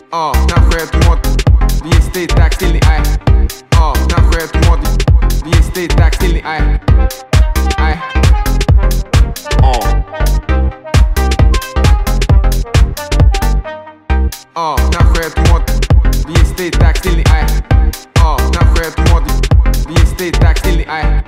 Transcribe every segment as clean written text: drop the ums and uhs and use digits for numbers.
Нахуй эту моду, если ты так стильный, ай. Нахуй эту моду, если ты так стильный, ай. Ай. Нахуй эту моду, если ты так стильный, ай. Нахуй эту моду, если ты так стильный, ай.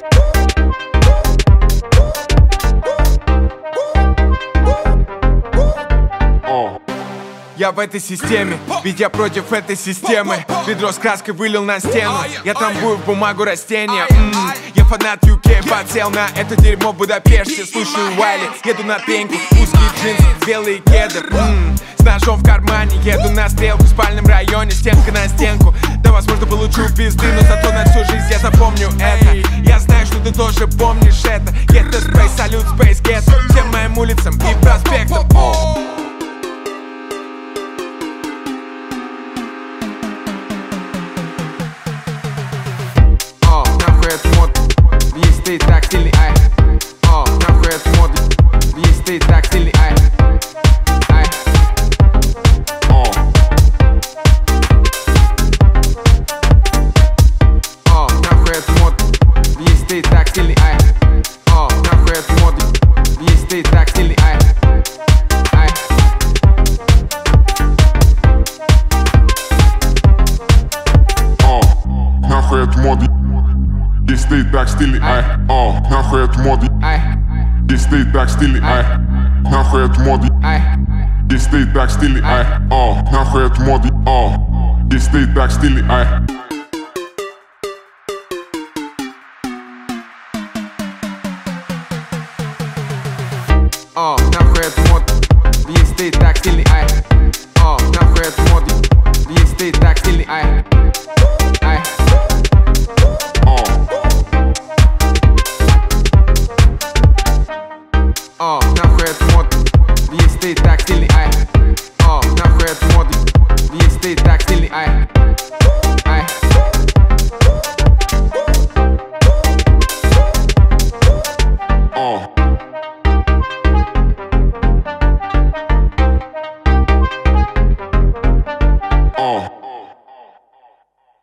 Я в этой системе, ведь я против этой системы. Ведро с краской вылил на стену, я трамбую в бумагу растения. Я фанат UK, подсел на это дерьмо в Будапеште. Слушаю Уайли, еду на пеньку, узкие джинсы, белые кеды. С ножом в кармане, еду на стрелку в спальном районе, стенка на стенку. Да, возможно, получу пизды, но зато на всю жизнь я запомню это. Я знаю, что ты тоже помнишь это. Get the space, салют, space, get всем моим улицам и проспектам. Нахуй эту моду, если ты так стильный, ай. Нахуй эту моду, если ты так стильный, ай. Ай. Нахуй эту моду, если ты так стильный, ай. Нахуй эту моду, если ты так стильный, ай. Ай. Нахуй эту моду, если ты так стильный, ай. Нахуй эту моду, если ты так стильный, ай. Нахуй эту моду, если ты так стильный, ай. Нахуй эту моду, если ты так стильный, ай. Нахуй эту моду, если ты так стильный, ай. Нахуй эту моду, если ты так стильный, ай. Ай. Нахуй эту моду, если ты так стильный, ай.